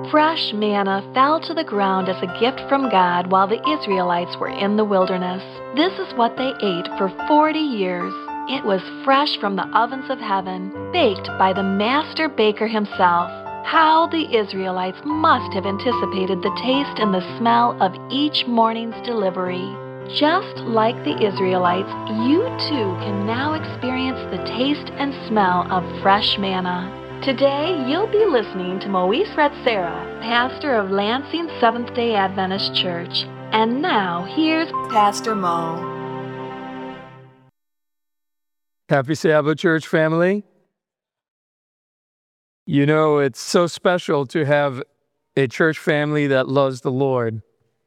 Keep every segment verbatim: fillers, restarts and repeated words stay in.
Fresh manna fell to the ground as a gift from God while the Israelites were in the wilderness. This is what they ate for forty years. It was fresh from the ovens of heaven, baked by the master baker himself. How the Israelites must have anticipated the taste and the smell of each morning's delivery. Just like the Israelites, you too can now experience the taste and smell of fresh manna. Today, you'll be listening to Moise Ratsera, pastor of Lansing Seventh-day Adventist Church. And now, here's Pastor Mo. Happy Sabbath, church family. You know, it's so special to have a church family that loves the Lord.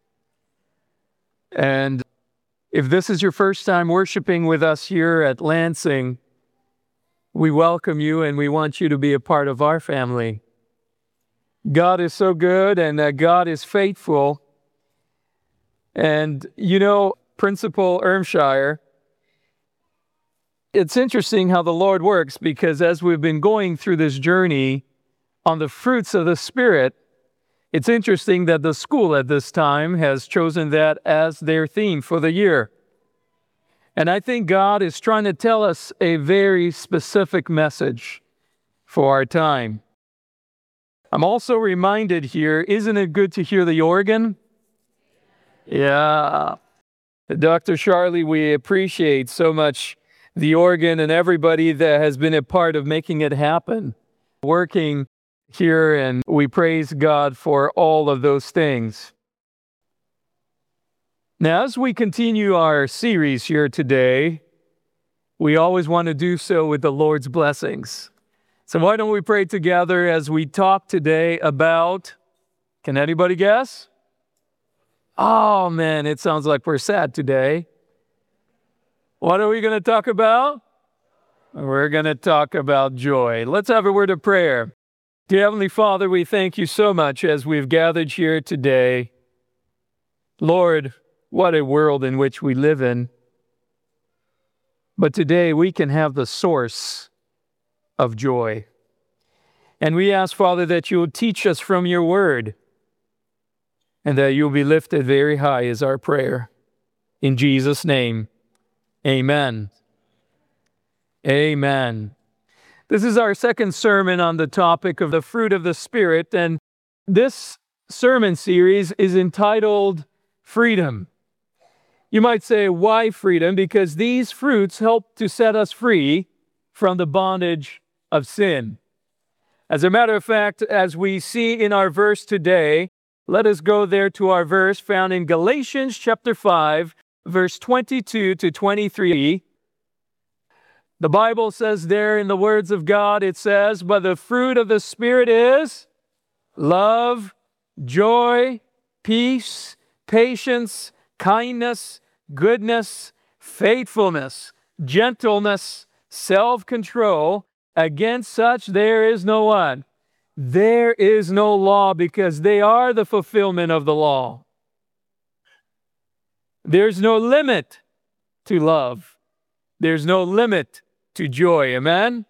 And if this is your first time worshiping with us here at Lansing, we welcome you and we want you to be a part of our family. God is so good and uh, God is faithful. And you know, Principal Ermshire, it's interesting how the Lord works, because as we've been going through this journey on the fruits of the Spirit, it's interesting that the school at this time has chosen that as their theme for the year. And I think God is trying to tell us a very specific message for our time. I'm also reminded here, isn't it good to hear the organ? Yeah. Doctor Charlie, we appreciate so much the organ and everybody that has been a part of making it happen, working here, and we praise God for all of those things. Now, as we continue our series here today, we always want to do so with the Lord's blessings. So why don't we pray together as we talk today about, can anybody guess? Oh man, it sounds like we're sad today. What are we going to talk about? We're going to talk about joy. Let's have a word of prayer. Dear Heavenly Father, we thank you so much as we've gathered here today. Lord, what a world in which we live in. But today we can have the source of joy. And we ask, Father, that you will teach us from your word and that you'll be lifted very high is our prayer. In Jesus' name, amen. Amen. This is our second sermon on the topic of the fruit of the Spirit, and this sermon series is entitled Freedom. You might say, why freedom? Because these fruits help to set us free from the bondage of sin. As a matter of fact, as we see in our verse today, let us go there to our verse found in Galatians chapter five, verse twenty-two to twenty-three. The Bible says there in the words of God, it says, but the fruit of the Spirit is love, joy, peace, patience, kindness, goodness, faithfulness, gentleness, self-control. Against such there is no one. There is no law, because they are the fulfillment of the law. There's no limit to love. There's no limit to joy. Amen?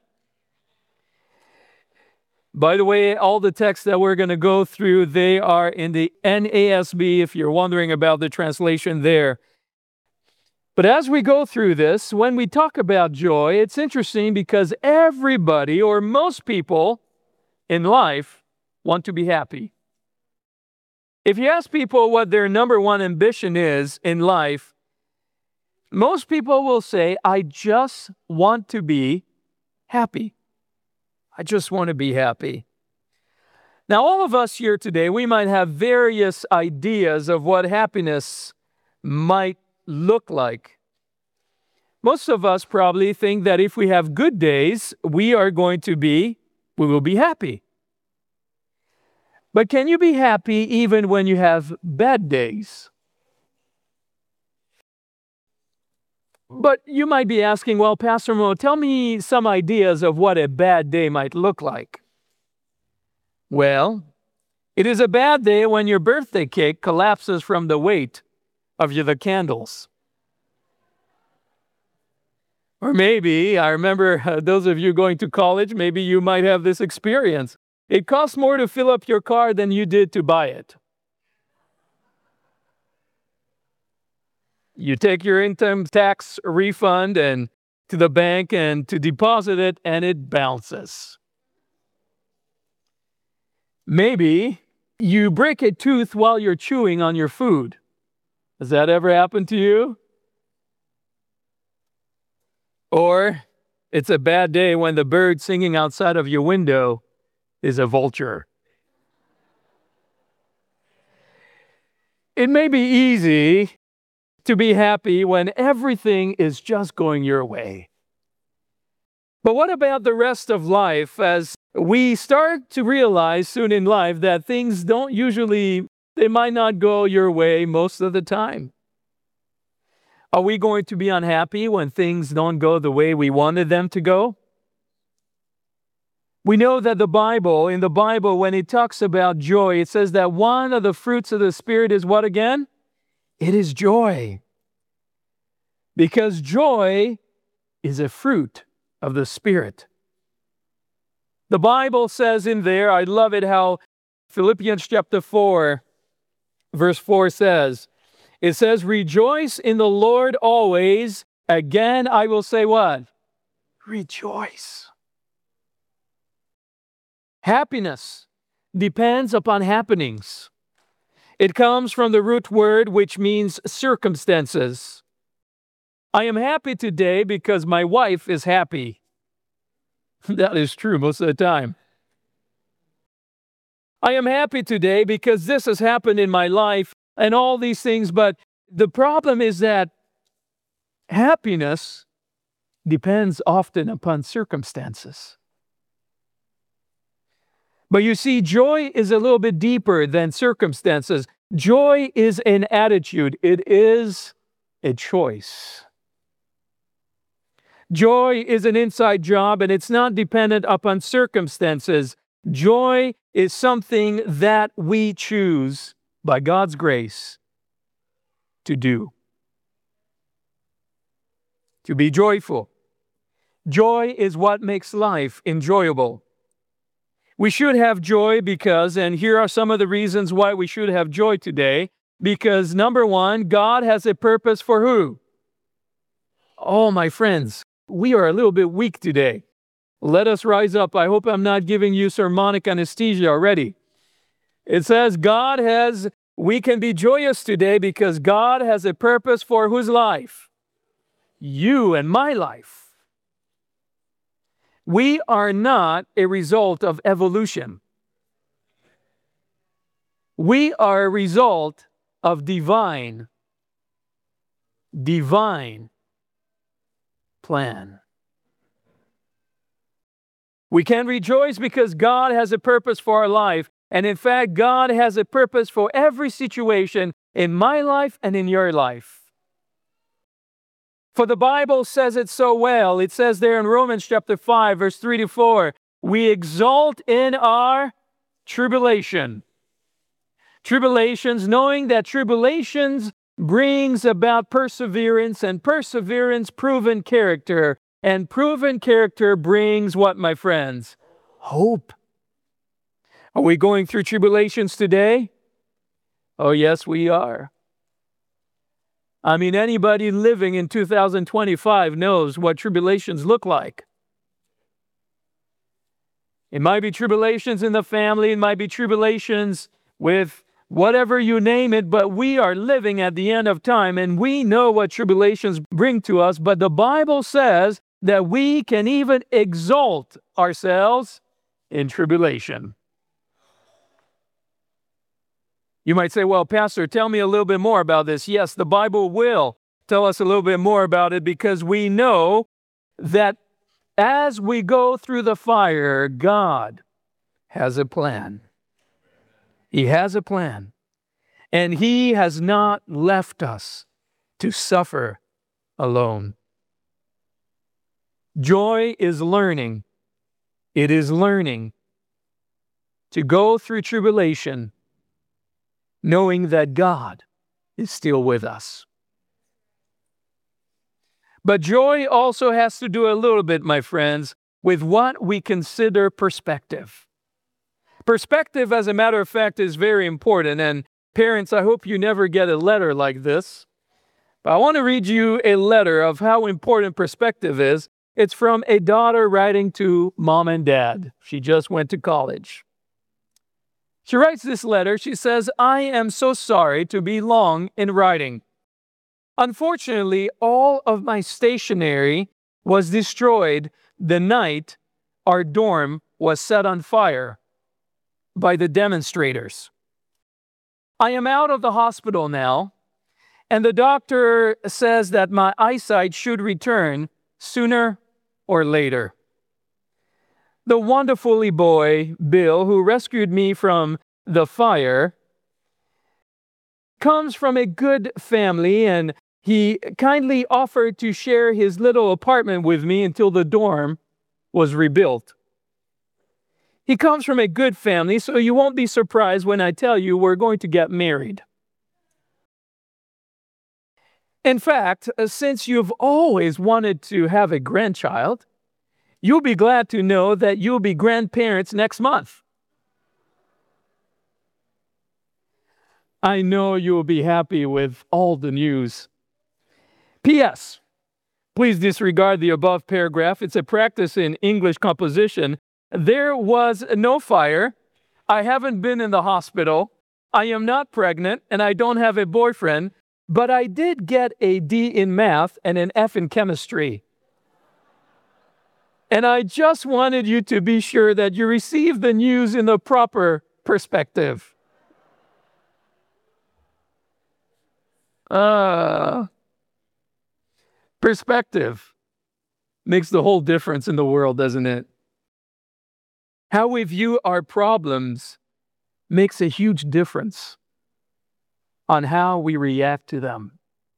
By the way, all the texts that we're going to go through, they are in the N A S B, if you're wondering about the translation there. But as we go through this, when we talk about joy, it's interesting because everybody, or most people in life, want to be happy. If you ask people what their number one ambition is in life, most people will say, I just want to be happy. I just want to be happy. Now, all of us here today, we might have various ideas of what happiness might look like. Most of us probably think that if we have good days, we are going to be, we will be happy. But can you be happy even when you have bad days? But you might be asking, well, Pastor Mo, tell me some ideas of what a bad day might look like. Well, it is a bad day when your birthday cake collapses from the weight of the candles. Or maybe, I remember uh, those of you going to college, maybe you might have this experience. It costs more to fill up your car than you did to buy it. You take your income tax refund and to the bank and to deposit it, and it bounces. Maybe you break a tooth while you're chewing on your food. Has that ever happened to you? Or it's a bad day when the bird singing outside of your window is a vulture. It may be easy to be happy when everything is just going your way. But what about the rest of life, as we start to realize soon in life that things don't usually, they might not go your way most of the time? Are we going to be unhappy when things don't go the way we wanted them to go? We know that the Bible, in the Bible, when it talks about joy, it says that one of the fruits of the Spirit is what again? It is joy. Because joy is a fruit of the Spirit. The Bible says in there, I love it how Philippians chapter four, verse four says, it says, rejoice in the Lord always. Again, I will say what? Rejoice. Happiness depends upon happenings. It comes from the root word which means circumstances. I am happy today because my wife is happy. That is true most of the time. I am happy today because this has happened in my life and all these things, but the problem is that happiness depends often upon circumstances. But you see, joy is a little bit deeper than circumstances. Joy is an attitude. It is a choice. Joy is an inside job, and it's not dependent upon circumstances. Joy is something that we choose by God's grace to do. To be joyful. Joy is what makes life enjoyable. We should have joy because, and here are some of the reasons why we should have joy today, because number one, God has a purpose for who? Oh, my friends, we are a little bit weak today. Let us rise up. I hope I'm not giving you sermonic anesthesia already. It says God has, we can be joyous today because God has a purpose for whose life? You and my life. We are not a result of evolution. We are a result of divine, divine plan. We can rejoice because God has a purpose for our life. And in fact, God has a purpose for every situation in my life and in your life. For the Bible says it so well. It says there in Romans chapter five, verse three to four, we exult in our tribulation. Tribulations, knowing that tribulations brings about perseverance, and perseverance proven character, and proven character brings what, my friends? Hope. Are we going through tribulations today? Oh, yes, we are. I mean, anybody living in two thousand twenty-five knows what tribulations look like. It might be tribulations in the family, it might be tribulations with whatever you name it, but we are living at the end of time, and we know what tribulations bring to us, but the Bible says that we can even exalt ourselves in tribulation. You might say, well, Pastor, tell me a little bit more about this. Yes, the Bible will tell us a little bit more about it because we know that as we go through the fire, God has a plan. He has a plan. And He has not left us to suffer alone. Joy is learning. It is learning to go through tribulation knowing that God is still with us. But joy also has to do a little bit, my friends, with what we consider perspective. Perspective, as a matter of fact, is very important. And parents, I hope you never get a letter like this. But I want to read you a letter of how important perspective is. It's from a daughter writing to mom and dad. She just went to college. She writes this letter. She says, "I am so sorry to be long in writing. Unfortunately, all of my stationery was destroyed the night our dorm was set on fire by the demonstrators. I am out of the hospital now, and the doctor says that my eyesight should return sooner or later. The wonderfully boy, Bill, who rescued me from the fire, comes from a good family, and he kindly offered to share his little apartment with me until the dorm was rebuilt. He comes from a good family, so you won't be surprised when I tell you we're going to get married. In fact, since you've always wanted to have a grandchild, you'll be glad to know that you'll be grandparents next month. I know you'll be happy with all the news. P S. Please disregard the above paragraph. It's a practice in English composition. There was no fire. I haven't been in the hospital. I am not pregnant, and I don't have a boyfriend, but I did get a D in math and an F in chemistry. And I just wanted you to be sure that you receive the news in the proper perspective." Uh, perspective makes the whole difference in the world, doesn't it? How we view our problems makes a huge difference on how we react to them.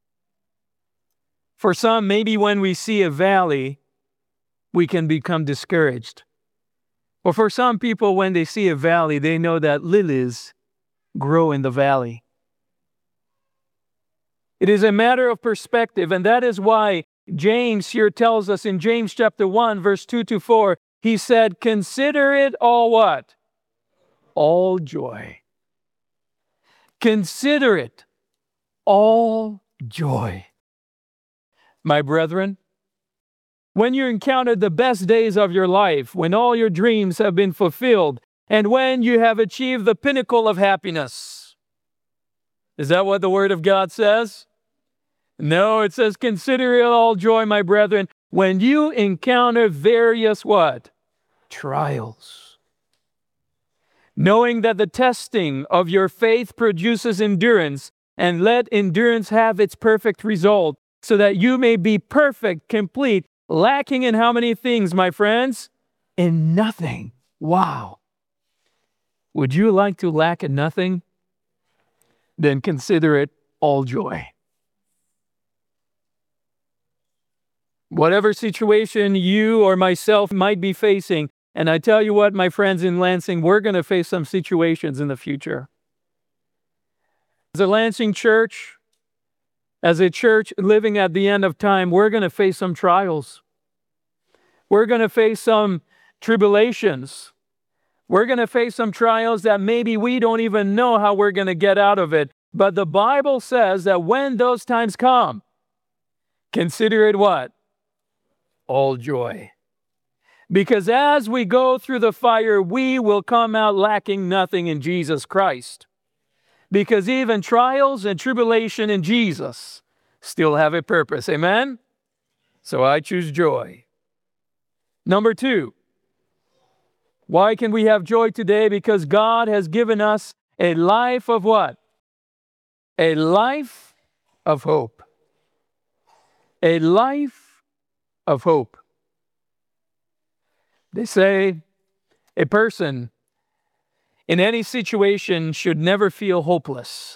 For some, maybe when we see a valley, we can become discouraged. Or for some people, when they see a valley, they know that lilies grow in the valley. It is a matter of perspective, and that is why James here tells us in James chapter one, verse two to four, he said, "Consider it all what? All joy." Consider it all joy. My brethren, when you encounter the best days of your life, when all your dreams have been fulfilled, and when you have achieved the pinnacle of happiness. Is that what the Word of God says? No, it says, "Consider it all joy, my brethren, when you encounter various what? Trials. Knowing that the testing of your faith produces endurance, and let endurance have its perfect result, so that you may be perfect, complete, lacking in how many things, my friends? In nothing." Wow. Would you like to lack in nothing? Then consider it all joy. Whatever situation you or myself might be facing, and I tell you what, my friends in Lansing, we're going to face some situations in the future. As a Lansing church, as a church living at the end of time, we're going to face some trials. We're going to face some tribulations. We're going to face some trials that maybe we don't even know how we're going to get out of it. But the Bible says that when those times come, consider it what? All joy. Because as we go through the fire, we will come out lacking nothing in Jesus Christ. Because even trials and tribulation in Jesus still have a purpose. Amen? So I choose joy. Number two, why can we have joy today? Because God has given us a life of what? A life of hope. A life of hope. They say a person in any situation should never feel hopeless.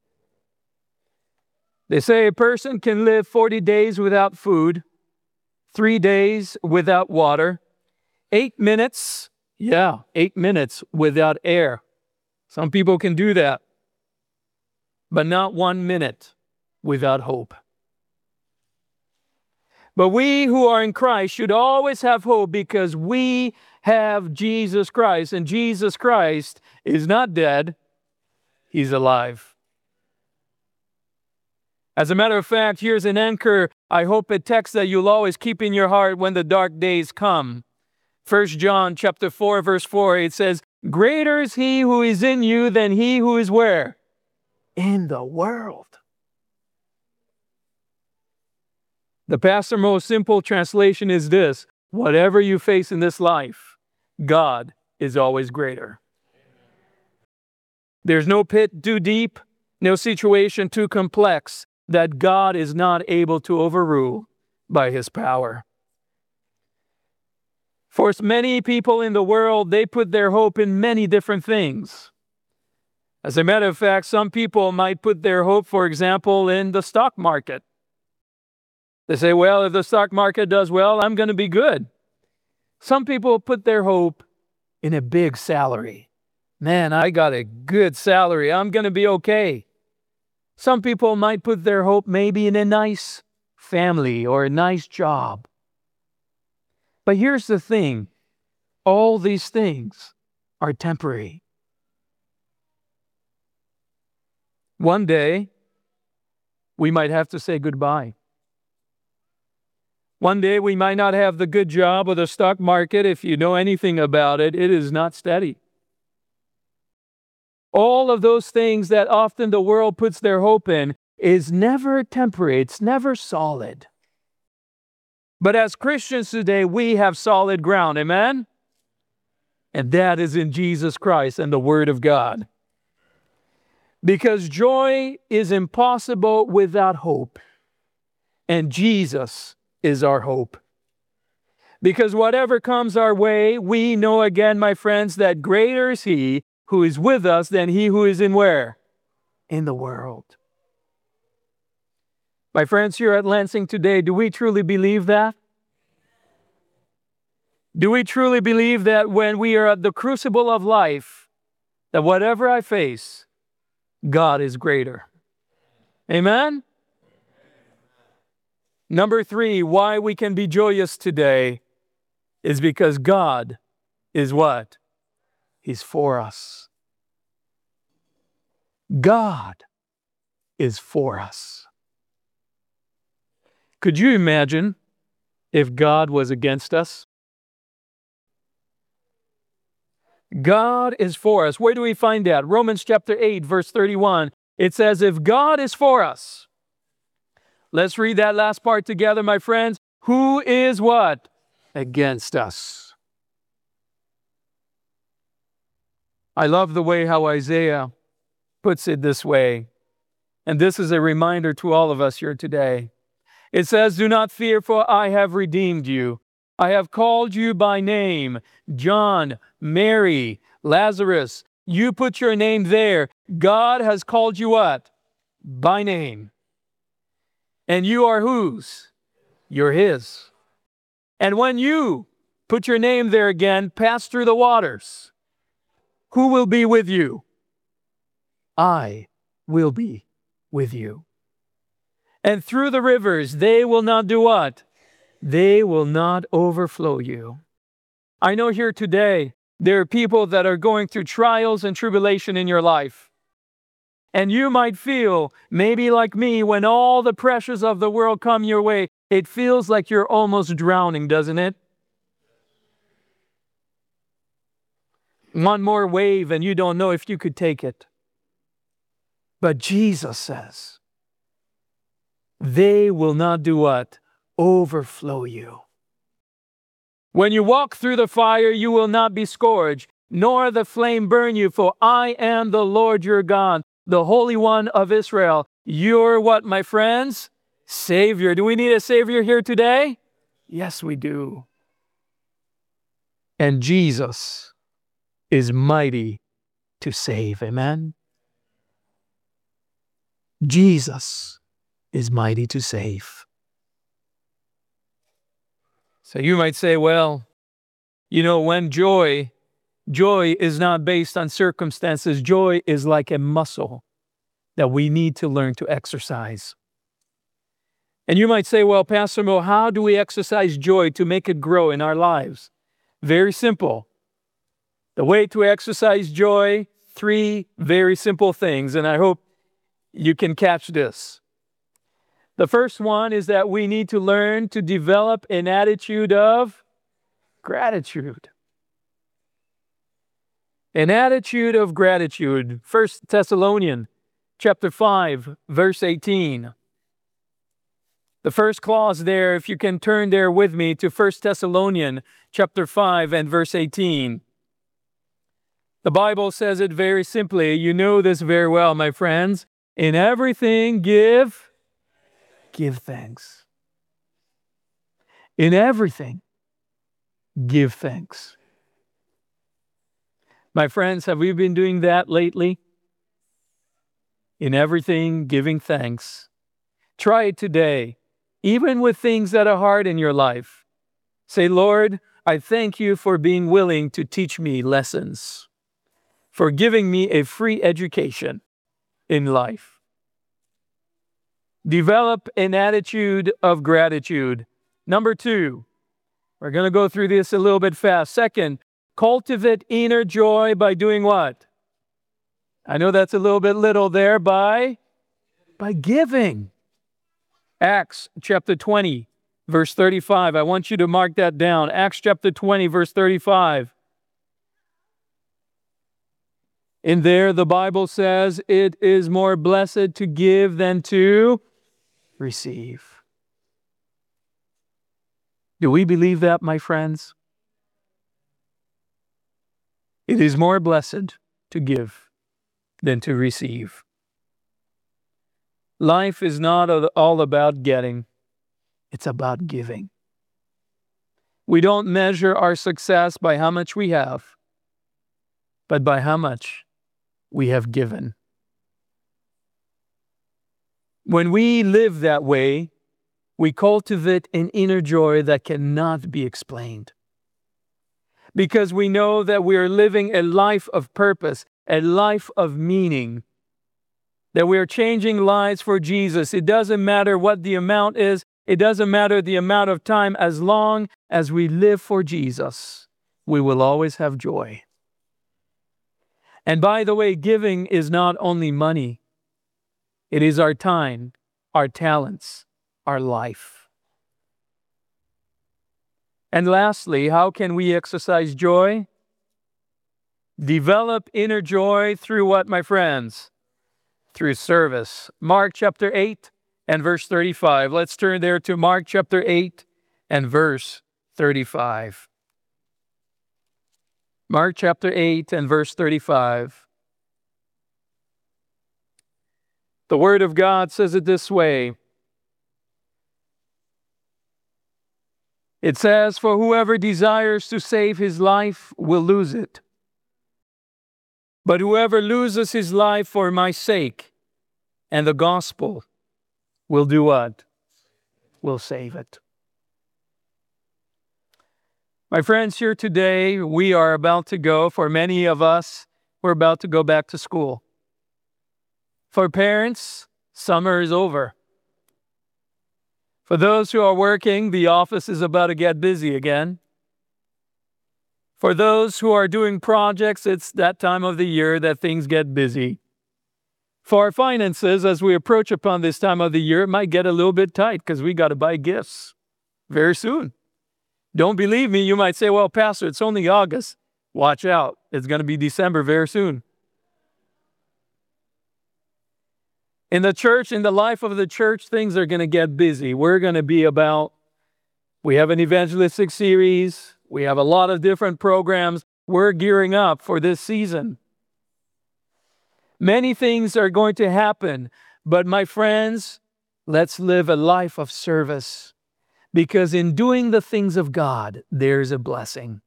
They say a person can live forty days without food, three days without water, eight minutes, yeah, eight minutes without air. Some people can do that, but not one minute without hope. But we who are in Christ should always have hope because we have Jesus Christ. And Jesus Christ is not dead. He's alive. As a matter of fact, here's an anchor, I hope a text that you'll always keep in your heart when the dark days come. First John chapter four, verse four, it says, greater is he who is in you than he who is where? In the world. The Pastor Mo's simple translation is this: whatever you face in this life, God is always greater. There's no pit too deep, no situation too complex that God is not able to overrule by his power. For many people in the world, they put their hope in many different things. As a matter of fact, some people might put their hope, for example, in the stock market. They say, well, if the stock market does well, I'm going to be good. Some people put their hope in a big salary. Man, I got a good salary. I'm going to be okay. Some people might put their hope maybe in a nice family or a nice job. But here's the thing. All these things are temporary. One day, we might have to say goodbye. One day we might not have the good job or the stock market. If you know anything about it, it is not steady. All of those things that often the world puts their hope in is never temporary. It's never solid. But as Christians today, we have solid ground. Amen? And that is in Jesus Christ and the Word of God. Because joy is impossible without hope. And Jesus is our hope. Because whatever comes our way, we know again, my friends, that greater is He who is with us than he who is in where? In the world. My friends here at Lansing today, do we truly believe that? Do we truly believe that when we are at the crucible of life, that whatever I face, God is greater? Amen? Number three, why we can be joyous today is because God is what? He's for us. God is for us. Could you imagine if God was against us? God is for us. Where do we find that? Romans chapter eight, verse thirty-one. It says, if God is for us, let's read that last part together, my friends. Who is what? Against us. I love the way how Isaiah puts it this way. And this is a reminder to all of us here today. It says, do not fear, for I have redeemed you. I have called you by name. John, Mary, Lazarus, you put your name there. God has called you what? By name. And you are whose? You're His. And when you put your name there again, pass through the waters, who will be with you? I will be with you. And through the rivers, they will not do what? They will not overflow you. I know here today, there are people that are going through trials and tribulation in your life. And you might feel, maybe like me, when all the pressures of the world come your way, it feels like you're almost drowning, doesn't it? One more wave and you don't know if you could take it. But Jesus says, they will not do what? Overflow you. When you walk through the fire, you will not be scorched, nor the flame burn you, for I am the Lord your God, the Holy One of Israel. You're what, my friends? Savior. Do we need a Savior here today? Yes, we do. And Jesus is mighty to save. Amen? Jesus is mighty to save. So you might say, well, you know, when joy, joy is not based on circumstances. Joy is like a muscle that we need to learn to exercise. And you might say, well, Pastor Mo, how do we exercise joy to make it grow in our lives? Very simple. The way to exercise joy, three very simple things, and I hope you can catch this. The first one is that we need to learn to develop an attitude of gratitude. An attitude of gratitude. First Thessalonians chapter five, verse eighteen. The first clause there, if you can turn there with me to First Thessalonians chapter five and verse eighteen. The Bible says it very simply. You know this very well, my friends. In everything, give, give thanks. In everything, give thanks. My friends, have we been doing that lately? In everything, giving thanks. Try it today, even with things that are hard in your life. Say, Lord, I thank you for being willing to teach me lessons, for giving me a free education in life. Develop an attitude of gratitude. Number two, we're going to go through this a little bit fast. Second, cultivate inner joy by doing what? I know that's a little bit little there. By, by giving. Acts chapter twenty, verse thirty-five. I want you to mark that down. Acts chapter twenty, verse thirty-five. In there, the Bible says, it is more blessed to give than to receive. Do we believe that, my friends? It is more blessed to give than to receive. Life is not all about getting. It's about giving. We don't measure our success by how much we have, but by how much we have given. When we live that way, we cultivate an inner joy that cannot be explained. Because we know that we are living a life of purpose, a life of meaning, that we are changing lives for Jesus. It doesn't matter what the amount is. It doesn't matter the amount of time. As long as we live for Jesus, we will always have joy. And by the way, giving is not only money. It is our time, our talents, our life. And lastly, how can we exercise joy? Develop inner joy through what, my friends? Through service. Mark chapter eight and verse thirty-five. Let's turn there to Mark chapter eight and verse thirty-five. Mark chapter eight and verse thirty-five. The Word of God says it this way. It says, for whoever desires to save his life will lose it. But whoever loses his life for my sake and the gospel will do what? Will save it. My friends, here today, we are about to go, for many of us, we're about to go back to school. For parents, summer is over. For those who are working, the office is about to get busy again. For those who are doing projects, it's that time of the year that things get busy. For our finances, as we approach upon this time of the year, it might get a little bit tight because we got to buy gifts very soon. Don't believe me, you might say, well, Pastor, it's only August. Watch out. It's going to be December very soon. In the church, in the life of the church, things are going to get busy. We're going to be about, we have an evangelistic series. We have a lot of different programs. We're gearing up for this season. Many things are going to happen, but my friends, let's live a life of service. Because in doing the things of God, there's a blessing.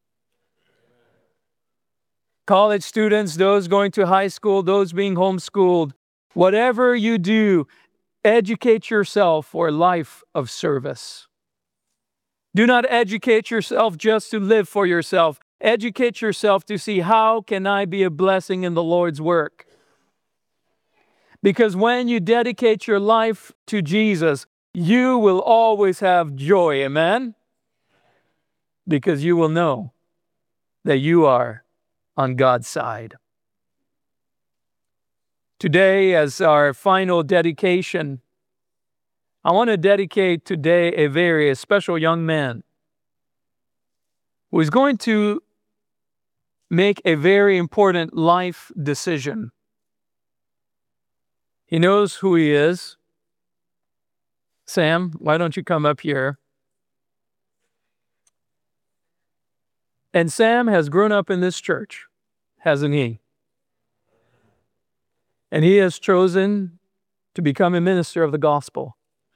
College students, those going to high school, those being homeschooled, whatever you do, educate yourself for a life of service. Do not educate yourself just to live for yourself. Educate yourself to see how can I be a blessing in the Lord's work. Because when you dedicate your life to Jesus, you will always have joy. Amen? Because you will know that you are on God's side. Today, as our final dedication, I want to dedicate today a very special young man who is going to make a very important life decision. He knows who he is. Sam, why don't you come up here? And Sam has grown up in this church, hasn't he? And he has chosen to become a minister of the gospel.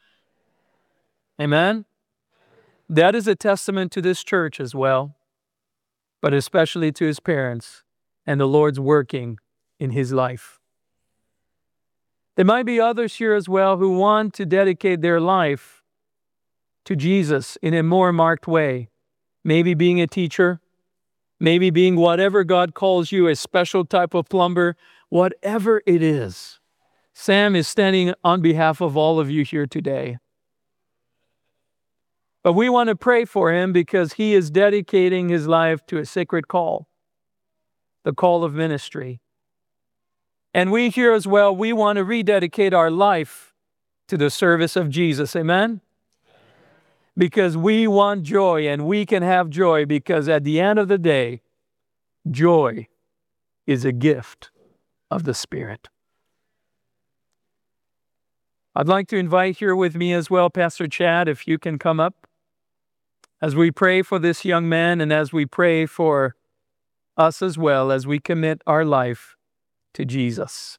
Amen? That is a testament to this church as well, but especially to his parents and the Lord's working in his life. There might be others here as well who want to dedicate their life to Jesus in a more marked way. Maybe being a teacher, maybe being whatever God calls you, a special type of plumber, whatever it is. Sam is standing on behalf of all of you here today. But we want to pray for him because he is dedicating his life to a sacred call, the call of ministry. And we here as well, we want to rededicate our life to the service of Jesus. Amen? Because we want joy, and we can have joy because at the end of the day, joy is a gift of the Spirit. I'd like to invite here with me as well, Pastor Chad, if you can come up, as we pray for this young man and as we pray for us as well, as we commit our life to Jesus.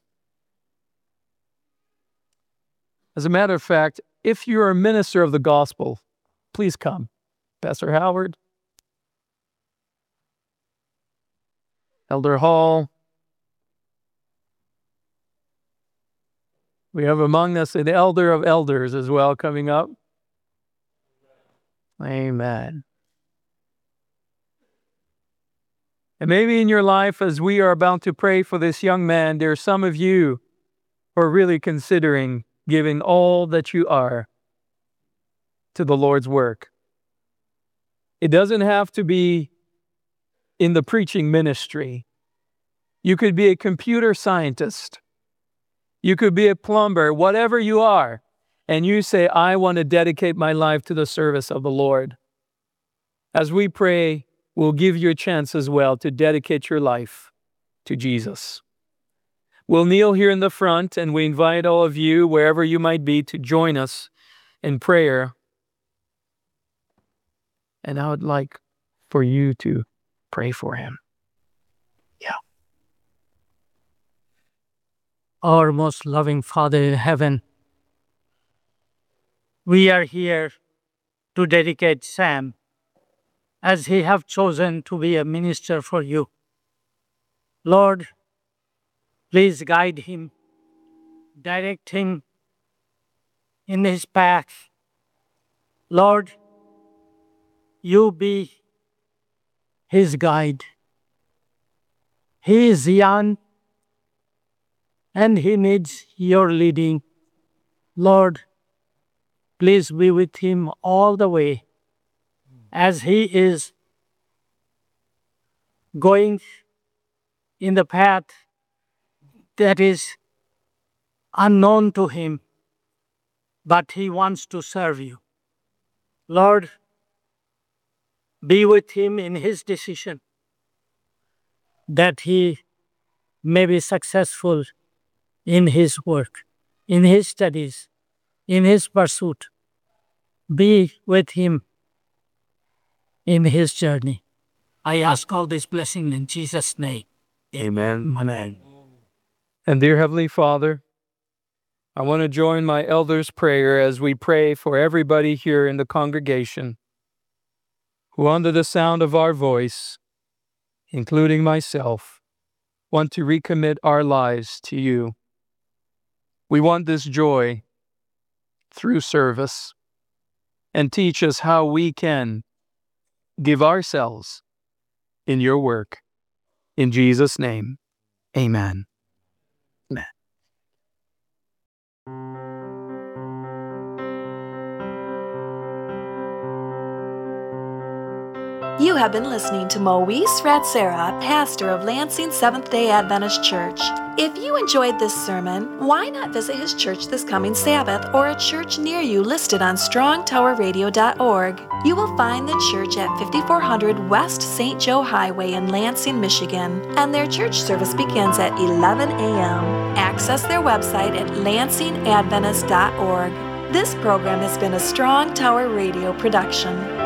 As a matter of fact, if you're a minister of the gospel, please come. Pastor Howard, Elder Hall. We have among us an elder of elders as well coming up. Amen. And maybe in your life, as we are about to pray for this young man, there are some of you who are really considering giving all that you are to the Lord's work. It doesn't have to be in the preaching ministry. You could be a computer scientist. You could be a plumber, whatever you are, and you say, I want to dedicate my life to the service of the Lord. As we pray, we'll give you a chance as well to dedicate your life to Jesus. We'll kneel here in the front, and we invite all of you, wherever you might be, to join us in prayer. And I would like for you to pray for him. Yeah. Our most loving Father in heaven, we are here to dedicate Sam as he have chosen to be a minister for you. Lord, please guide him, direct him in his path. Lord, you be his guide. He is young and he needs your leading. Lord, please be with him all the way as he is going in the path that is unknown to him, but he wants to serve you. Lord, be with him in his decision that he may be successful in his work, in his studies, in his pursuit. Be with him in his journey. I ask all this blessing in Jesus' name. Amen. Amen. And dear Heavenly Father, I want to join my elders' prayer as we pray for everybody here in the congregation who, under the sound of our voice, including myself, want to recommit our lives to you. We want this joy through service, and teach us how we can give ourselves in your work. In Jesus' name, amen. Amen. You have been listening to Moise Ratsera, pastor of Lansing Seventh-day Adventist Church. If you enjoyed this sermon, why not visit his church this coming Sabbath or a church near you listed on strong tower radio dot org. You will find the church at fifty-four hundred West Saint Joe Highway in Lansing, Michigan, and their church service begins at eleven a.m. Access their website at lansing adventist dot org. This program has been a Strong Tower Radio production.